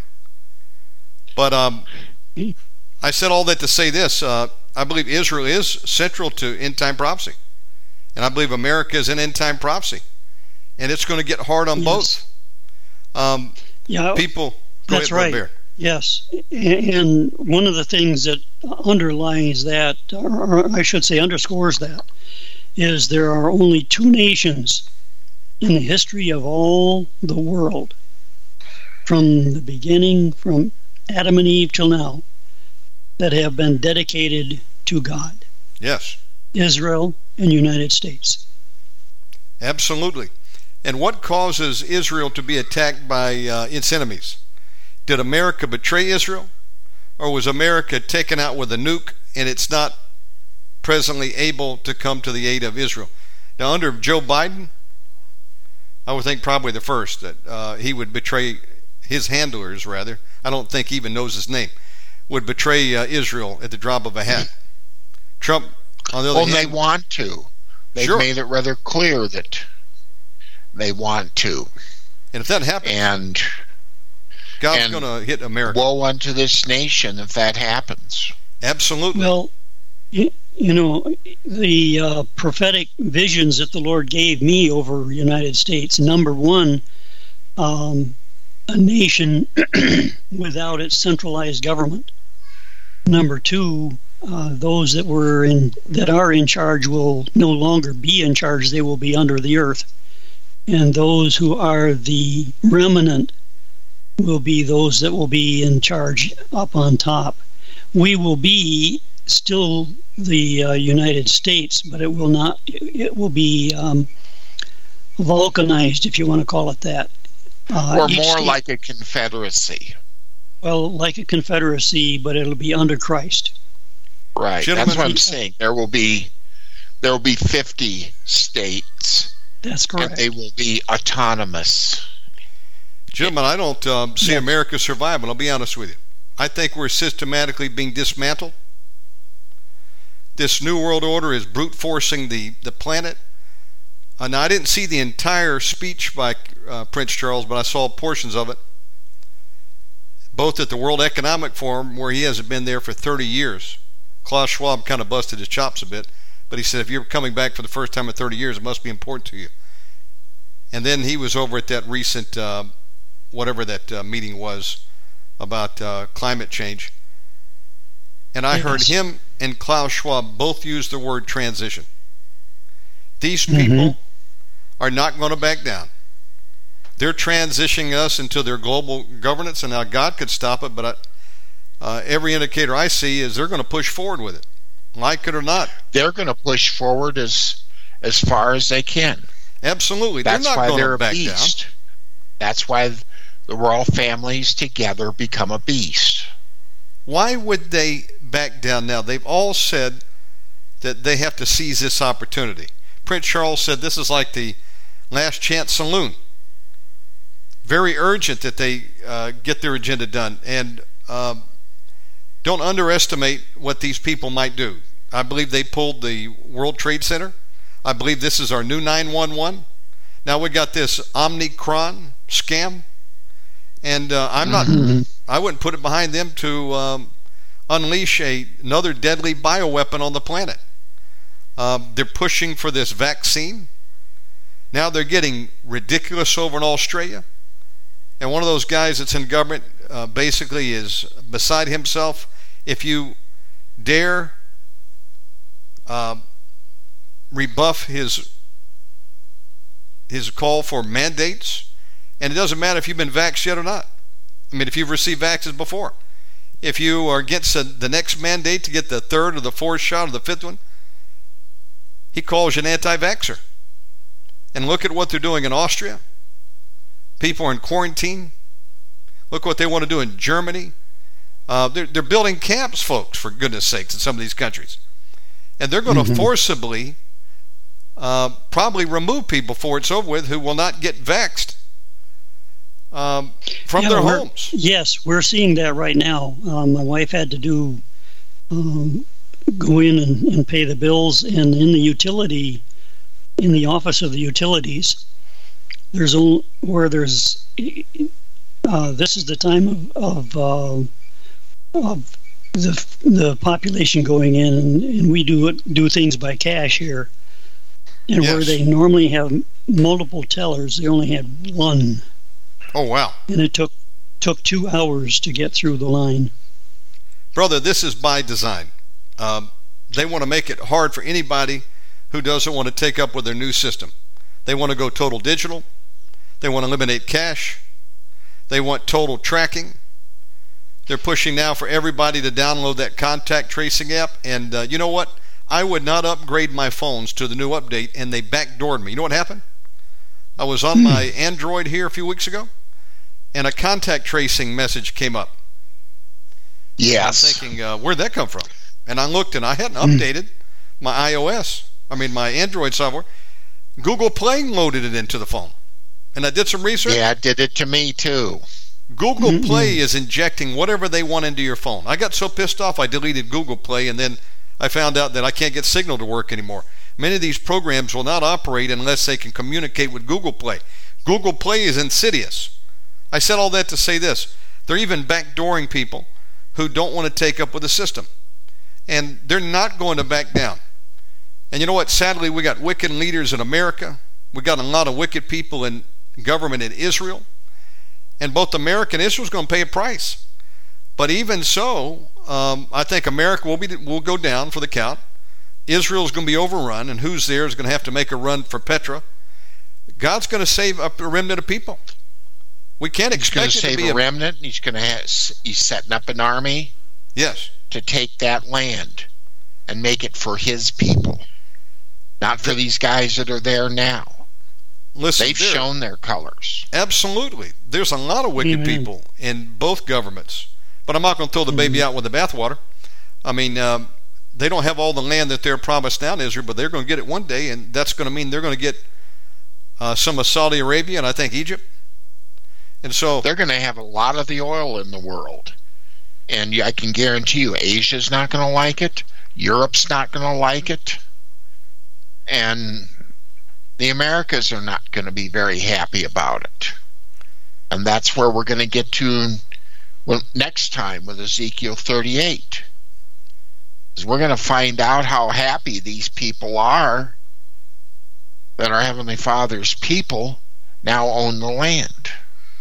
But um, I said all that to say this. Uh, I believe Israel is central to end-time prophecy. And I believe America is in end-time prophecy. And it's going to get hard on yes. both. Um, yeah, people... That's right. Bear. Yes. And one of the things that underlies that, or I should say underscores that, is there are only two nations in the history of all the world, from the beginning, from Adam and Eve till now, that have been dedicated to God. Yes. Israel and United States. Absolutely. And what causes Israel to be attacked by uh, its enemies? Did America betray Israel? Or was America taken out with a nuke and it's not presently able to come to the aid of Israel. Now, under Joe Biden, I would think probably the first that uh, he would betray his handlers, rather. I don't think he even knows his name, would betray uh, Israel at the drop of a hat. Trump, on the other well, hand... they want to. They've sure. made it rather clear that they want to. And if that happens, and God's going to hit America. Woe unto this nation if that happens. Absolutely. Well, you, you know, the uh, prophetic visions that the Lord gave me over the United States, number one, um, a nation without its centralized government. Number two, uh, those that were in that are in charge will no longer be in charge; they will be under the earth, and those who are the remnant will be those that will be in charge up on top. We will be still the uh, United States, but it will not. It will be um, vulcanized, if you want to call it that. Uh, or more state, like a confederacy. Well, like a confederacy, but it'll be under Christ. Right. Gentlemen, that's what I'm saying. There will be there will be fifty states. That's correct. And they will be autonomous. Gentlemen, I don't um, see yeah. America surviving. I'll be honest with you. I think we're systematically being dismantled. This New World Order is brute forcing the, the planet. Uh, now, I didn't see the entire speech by uh, Prince Charles, but I saw portions of it, both at the World Economic Forum, where he hasn't been there for thirty years. Klaus Schwab kind of busted his chops a bit, but he said, if you're coming back for the first time in thirty years, it must be important to you. And then he was over at that recent, uh, whatever that uh, meeting was, about uh, climate change. And I yes. heard him and Klaus Schwab both use the word transition. These people mm-hmm. are not going to back down. They're transitioning us into their global governance, and now God could stop it, but I, uh, every indicator I see is they're going to push forward with it, like it or not. They're going to push forward as as far as they can. Absolutely. That's they're not why going they're to back a beast. down. That's why the royal families together become a beast. Why would they back down now? They've all said that they have to seize this opportunity. Prince Charles said this is like the last chance saloon. Very urgent that they uh, get their agenda done. And um, don't underestimate what these people might do. I believe they pulled the World Trade Center. I believe this is our new nine one one. Now we got this Omicron scam. And uh, I'm not, mm-hmm. I wouldn't put it behind them to um, unleash a, another deadly bioweapon on the planet. Uh, they're pushing for this vaccine. Now they're getting ridiculous over in Australia. And one of those guys that's in government uh, basically is beside himself. If you dare uh, rebuff his his call for mandates, and it doesn't matter if you've been vaxxed yet or not. I mean, if you've received vaccines before. If you are against the next mandate to get the third or the fourth shot or the fifth one, he calls you an anti-vaxxer. And look at what they're doing in Austria. People are in quarantine. Look what they want to do in Germany. Uh, they're, they're building camps, folks, for goodness sakes, in some of these countries. And they're going mm-hmm. to forcibly uh, probably remove people before it's over with who will not get vaxxed um, from yeah, their we're, homes. Yes, we're seeing that right now. Um, my wife had to do um, go in and, and pay the bills, and in the utility, in the office of the utilities, there's a, where there's uh, this is the time of of, uh, of the the population going in, and, and we do it, do things by cash here, and yes. where they normally have multiple tellers, they only had one. Oh wow! And it took took two hours to get through the line. Brother, this is by design. Um, they want to make it hard for anybody who doesn't want to take up with their new system. They want to go total digital. They want to eliminate cash. They want total tracking. They're pushing now for everybody to download that contact tracing app. And uh, you know what? I would not upgrade my phones to the new update, and they backdoored me. You know what happened? I was on my Android here a few weeks ago, and a contact tracing message came up. Yes. I'm thinking, uh, where'd that come from? And I looked, and I hadn't updated my iOS, I mean my Android software, Google Play loaded it into the phone. And I did some research. Yeah, it did it to me too. Google mm-hmm. Play is injecting whatever they want into your phone. I got so pissed off I deleted Google Play, and then I found out that I can't get Signal to work anymore. Many of these programs will not operate unless they can communicate with Google Play. Google Play is insidious. I said all that to say this. They're even backdooring people who don't want to take up with the system. And they're not going to back down. And you know what? Sadly, we got wicked leaders in America. We got a lot of wicked people in government in Israel. And both America and Israel is going to pay a price. But even so, um, I think America will be will go down for the count. Israel is going to be overrun, and who's there is going to have to make a run for Petra. God's going to save up a remnant of people. We can't expect he's it to be a a remnant. And he's going to have, he's setting up an army. Yes, to take that land and make it for his people, not for these guys that are there now. Listen, they've shown their colors. Absolutely. There's a lot of wicked Amen. people in both governments. But I'm not going to throw the baby Mm-hmm. out with the bathwater. I mean, um, they don't have all the land that they're promised now in Israel, but they're going to get it one day, and that's going to mean they're going to get uh, some of Saudi Arabia and I think Egypt. And so they're going to have a lot of the oil in the world. And I can guarantee you, Asia's not going to like it. Europe's not going to like it. And the Americas are not going to be very happy about it. And that's where we're going to get to well, next time with Ezekiel thirty-eight. Is we're going to find out how happy these people are that our Heavenly Father's people now own the land.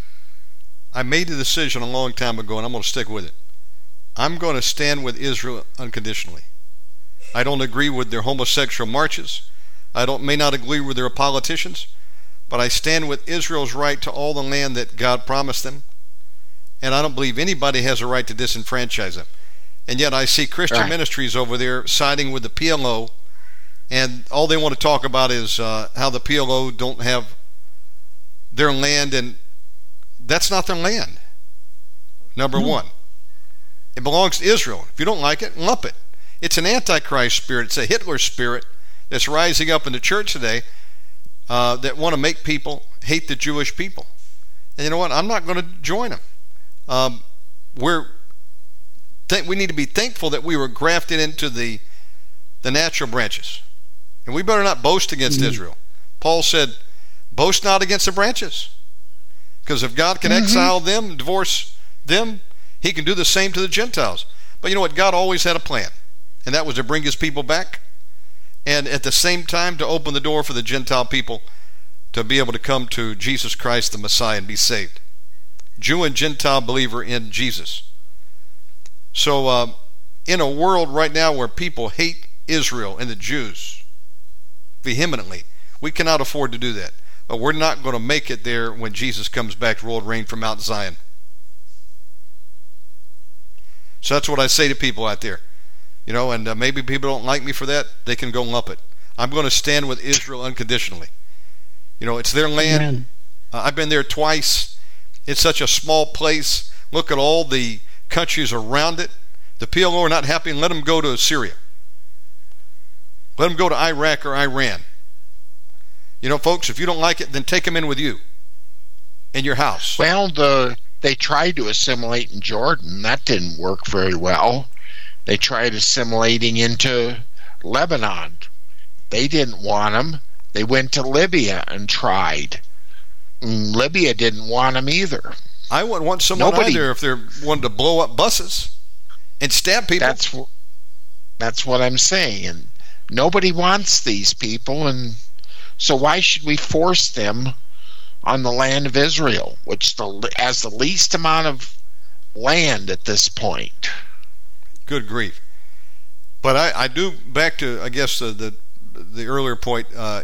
I made a decision a long time ago, and I'm going to stick with it. I'm going to stand with Israel unconditionally. I don't agree with their homosexual marches. I don't may not agree with their politicians, but I stand with Israel's right to all the land that God promised them, and I don't believe anybody has a right to disenfranchise them. And yet I see Christian right. ministries over there siding with the P L O, and all they want to talk about is uh, how the P L O don't have their land, and that's not their land. Number No. one. It belongs to Israel. If you don't like it, lump it. It's an Antichrist spirit. It's a Hitler spirit that's rising up in the church today uh, that want to make people hate the Jewish people. And you know what? I'm not going to join them. Um, we're th- we need to be thankful that we were grafted into the the natural branches. And we better not boast against mm-hmm. Israel. Paul said, boast not against the branches. Because if God can mm-hmm. exile them, divorce them, he can do the same to the Gentiles. But you know what? God always had a plan. And that was to bring his people back. And at the same time to open the door for the Gentile people to be able to come to Jesus Christ the Messiah and be saved. Jew and Gentile believer in Jesus. So uh, in a world right now where people hate Israel and the Jews vehemently, we cannot afford to do that. But we're not going to make it there when Jesus comes back to rule and reign from Mount Zion. So that's what I say to people out there. You know, and uh, maybe people don't like me for that. They can go lump it. I'm going to stand with Israel unconditionally. You know, it's their land. Uh, I've been there twice. It's such a small place. Look at all the countries around it. The P L O are not happy, and let them go to Syria. Let them go to Iraq or Iran. You know, folks, if you don't like it, then take them in with you in your house. Well, the they tried to assimilate in Jordan. That didn't work very well. They tried assimilating into Lebanon. They didn't want them. They went to Libya and tried. And Libya didn't want them either. I wouldn't want someone Nobody, either if they're wanting to blow up buses and stab people. That's that's what I'm saying. And nobody wants these people, and so why should we force them on the land of Israel, which the, has the least amount of land at this point? Good grief. But I, I do, back to, I guess, uh, the the earlier point, uh,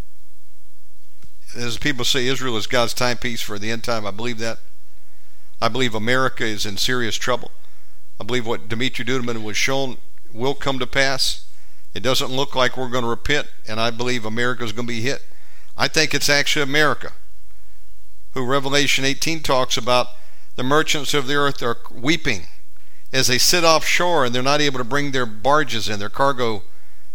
as people say, Israel is God's timepiece for the end time. I believe that. I believe America is in serious trouble. I believe what Dimitri Duduman was shown will come to pass. It doesn't look like we're going to repent, and I believe America is going to be hit. I think it's actually America who Revelation eighteen talks about. The merchants of the earth are weeping as they sit offshore and they're not able to bring their barges in, their cargo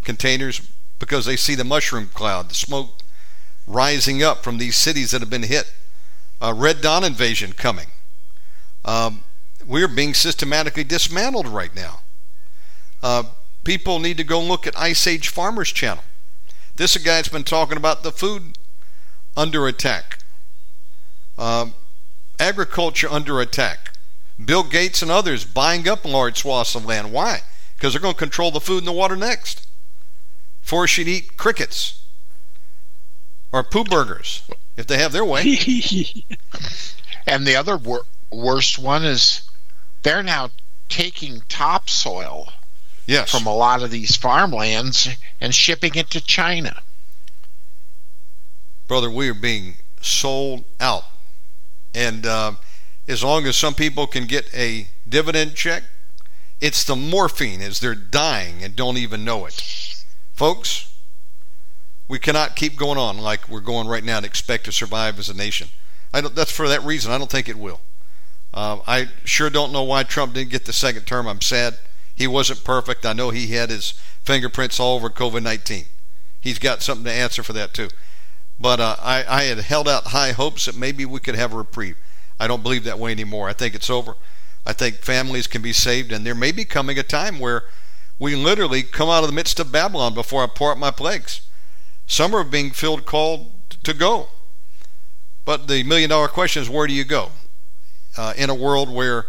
containers because they see the mushroom cloud, the smoke rising up from these cities that have been hit. Uh, Red Dawn invasion coming. Um, we're being systematically dismantled right now. Uh, people need to go look at Ice Age Farmers Channel. This is a guy that's been talking about the food under attack. Um, agriculture under attack. Bill Gates and others buying up large swaths of land. Why? Because they're going to control the food and the water next. Force you to eat crickets or poo burgers if they have their way. And the other wor- worst one is they're now taking topsoil yes. from a lot of these farmlands and shipping it to China. Brother, we are being sold out. And uh, as long as some people can get a dividend check, it's the morphine as they're dying and don't even know it. Folks, we cannot keep going on like we're going right now and expect to survive as a nation. I don't, that's for that reason. I don't think it will. Uh, I sure don't know why Trump didn't get the second term. I'm sad. He wasn't perfect. I know he had his fingerprints all over covid nineteen. He's got something to answer for that too. But uh, I, I had held out high hopes that maybe we could have a reprieve. I don't believe that way anymore. I think it's over. I think families can be saved, and there may be coming a time where we literally come out of the midst of Babylon before I pour out my plagues. Some are being filled, called to go. But the million dollar question is, where do you go? Uh, in a world where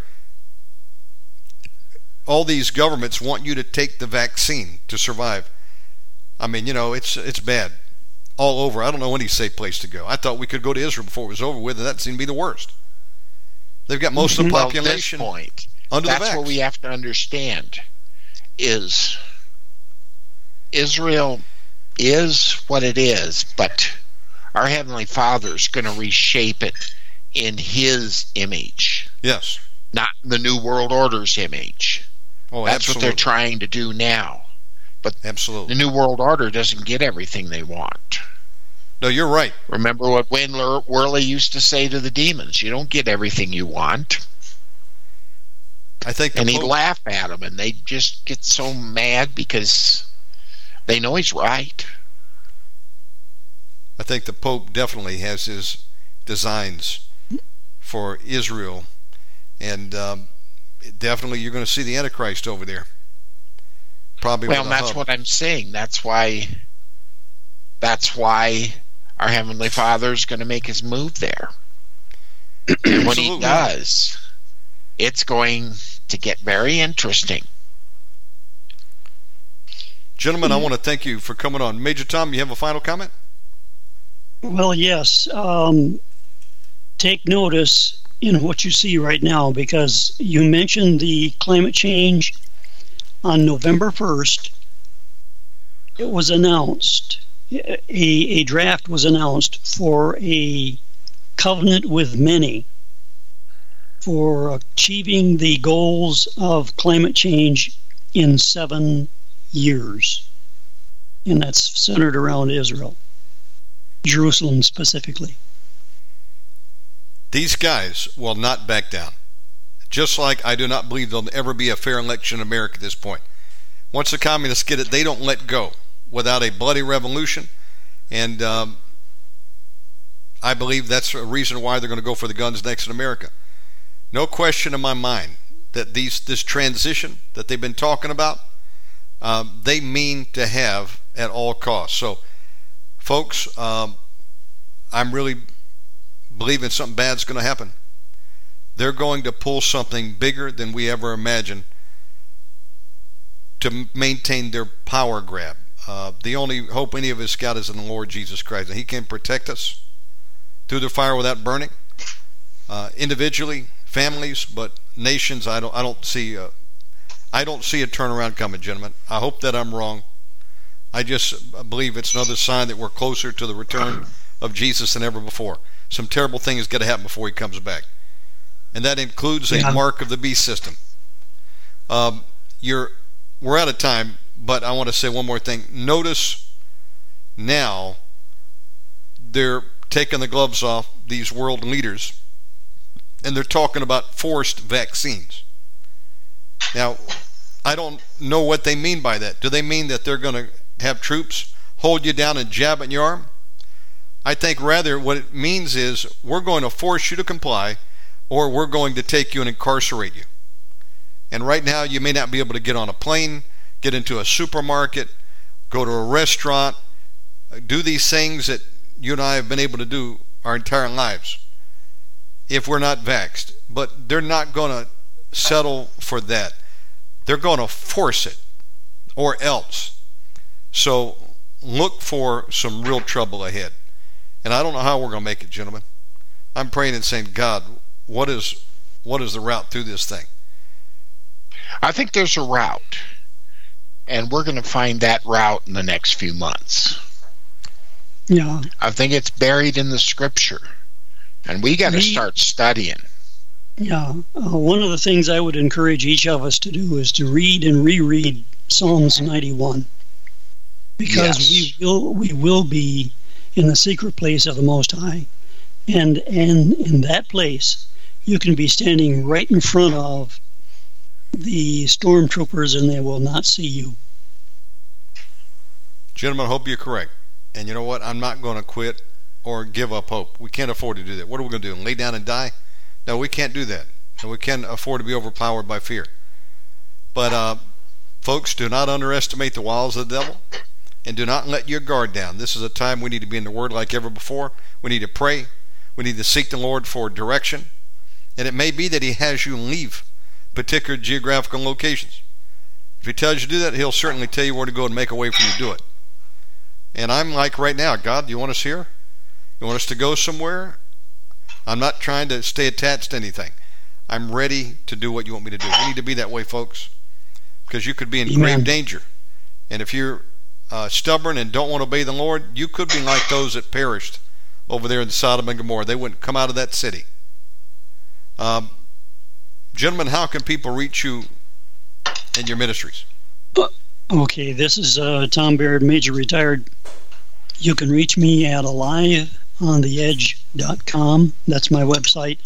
all these governments want you to take the vaccine to survive. I mean, you know, it's it's bad all over. I don't know any safe place to go. I thought we could go to Israel before it was over with, and that seemed to be the worst. They've got most of the population well, at this point, under the vax. That's what we have to understand is Israel is what it is, but our Heavenly Father's going to reshape it in His image. Yes. Not the New World Order's image. Oh, That's absolutely. what they're trying to do now. But absolutely. The New World Order doesn't get everything they want. No, you're right. Remember what Wayne Worley used to say to the demons, you don't get everything you want. I think and he'd Pope, laugh at them, and they just get so mad because they know he's right. I think the Pope definitely has his designs for Israel, and um, definitely you're going to see the Antichrist over there. Probably. Well, that's hub. what I'm saying. That's why. That's why our Heavenly Father is going to make his move there. And when he does, it's going to get very interesting. Gentlemen, I want to thank you for coming on. Major Tom, you have a final comment? Well, yes. Um, take notice in what you see right now, because you mentioned the climate change on November first. It was announced, a, a draft was announced for a covenant with many for achieving the goals of climate change in seven years. And that's centered around Israel, Jerusalem specifically. These guys will not back down. Just like I do not believe there'll ever be a fair election in America at this point. Once the communists get it, they don't let go without a bloody revolution. And um, I believe that's a reason why they're going to go for the guns next in America. No question in my mind that these this transition that they've been talking about, um, they mean to have at all costs. So, folks, um, I'm really believing something bad's going to happen. They're going to pull something bigger than we ever imagined to maintain their power grab. Uh, the only hope any of us got is in the Lord Jesus Christ. And He can protect us through the fire without burning. Uh, individually, families, but nations, I don't I don't see a, I don't see a turnaround coming, gentlemen. I hope that I'm wrong. I just believe it's another sign that we're closer to the return of Jesus than ever before. Some terrible thing is going to happen before He comes back. And that includes a yeah. mark of the beast system. Um, you're, we're out of time, but I want to say one more thing. Notice now they're taking the gloves off, these world leaders, and they're talking about forced vaccines. Now, I don't know what they mean by that. Do they mean that they're going to have troops hold you down and jab in your arm. I think rather what it means is we're going to force you to comply, or we're going to take you and incarcerate you. And right now you may not be able to get on a plane, get into a supermarket, go to a restaurant, do these things that you and I have been able to do our entire lives if we're not vaxxed. But they're not going to settle for that. They're going to force it, or else. So look for some real trouble ahead. And I don't know how we're going to make it, gentlemen. I'm praying and saying, God, what is what is the route through this thing? I think there's a route, and we're going to find that route in the next few months. Yeah. I think it's buried in the Scripture, and we got to start studying. Yeah. Uh, one of the things I would encourage each of us to do is to read and reread Psalms ninety-one, because Yes. we will we will be in the secret place of the Most High, and and in that place you can be standing right in front of the stormtroopers, and they will not see you. Gentlemen, I hope you're correct. And you know what? I'm not going to quit or give up hope. We can't afford to do that. What are we going to do? Lay down and die? No, we can't do that. And we can't afford to be overpowered by fear. But, uh, folks, do not underestimate the wiles of the devil, and do not let your guard down. This is a time we need to be in the Word like ever before. We need to pray. We need to seek the Lord for direction. And it may be that He has you leave particular geographical locations. If He tells you to do that, He'll certainly tell you where to go and make a way for you to do it. And I'm like right now, God, do you want us here? You want us to go somewhere? I'm not trying to stay attached to anything. I'm ready to do what you want me to do. We need to be that way, folks, because you could be in Amen. grave danger. And if you're uh, stubborn and don't want to obey the Lord, you could be like those that perished over there in Sodom and Gomorrah. They wouldn't come out of that city. Um, gentlemen, how can people reach you in your ministries? Okay, this is uh, Tom Baird, Major Retired. You can reach me at alive on the edge dot com. That's my website.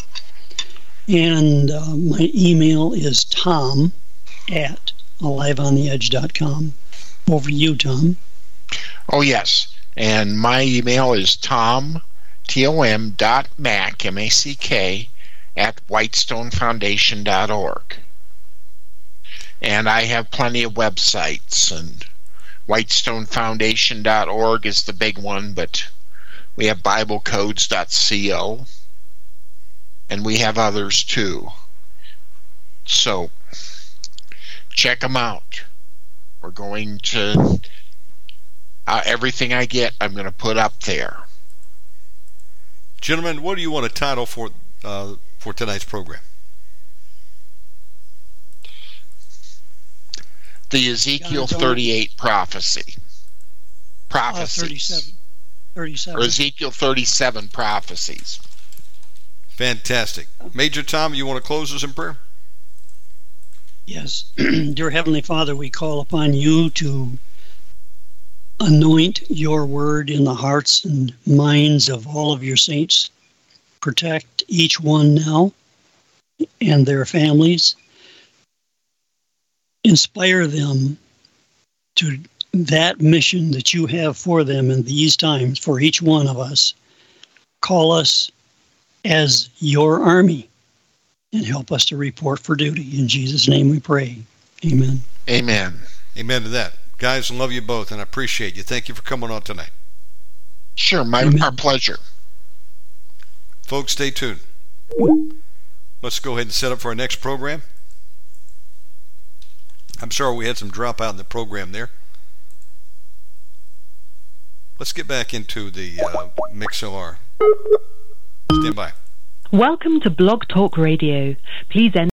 And uh, my email is tom at alive on the edge dot com. Over to you, Tom. Oh, yes. And my email is tom, T O M dot mac, M A C K, at whitestone foundation dot org. And I have plenty of websites, and whitestone foundation dot org is the big one, but we have bible codes dot co, and we have others too. So check them out. We're going to, uh, everything I get, I'm going to put up there. Gentlemen, what do you want a title for uh, for tonight's program? The Ezekiel thirty-eight prophecy. Prophecies. Uh, thirty-seven. thirty-seven. Or Ezekiel thirty-seven prophecies. Fantastic. Major Tom, you want to close us in prayer? Yes. Dear Heavenly Father, we call upon you to anoint your word in the hearts and minds of all of your saints. Protect each one now and their families. Inspire them to that mission that you have for them in these times, for each one of us. Call us as your army and help us to report for duty. In Jesus' name we pray. Amen. Amen. Amen to that. Guys, I love you both, and I appreciate you. Thank you for coming on tonight. Sure, my Amen. our pleasure. Folks, stay tuned. Let's go ahead and set up for our next program. I'm sorry we had some dropout in the program there. Let's get back into the uh, Mixlr. Stand by. Welcome to Blog Talk Radio. Please enter